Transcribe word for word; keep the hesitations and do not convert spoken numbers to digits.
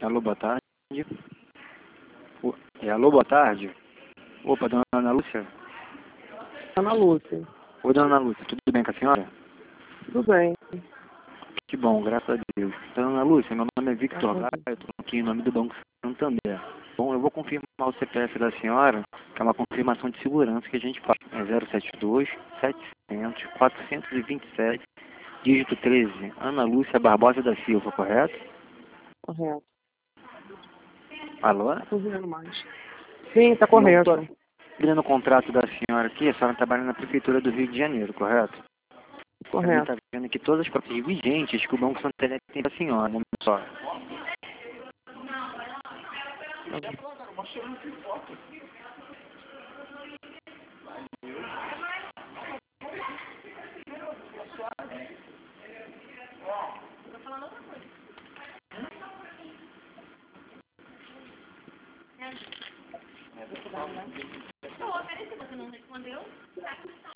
Alô, boa tarde. O- é, alô, boa tarde. Opa, dona Ana Lúcia? Ana Lúcia. Oi, dona Ana Lúcia, tudo bem com a senhora? Tudo bem. Que bom, graças a Deus. Dona Ana Lúcia, meu nome é Victor Graças a Gaia, Deus. eu estou aqui em nome do Banco Santander. Bom, eu vou confirmar o C P F da senhora, que é uma confirmação de segurança que a gente faz. É zero sete dois, setecentos, quatrocentos e vinte e sete, dígito treze, Ana Lúcia Barbosa da Silva, correto? Correto. Alô? Tá cozinhando mais. Sim, está E eu correto. estou lendo o contrato da senhora aqui, a senhora trabalha na Prefeitura do Rio de Janeiro, correto? Para mim Correto. está vendo aqui todas as coisas vigentes que o Banco Santander tem para a senhora. Um momento só. Não, peraí, se você não respondeu.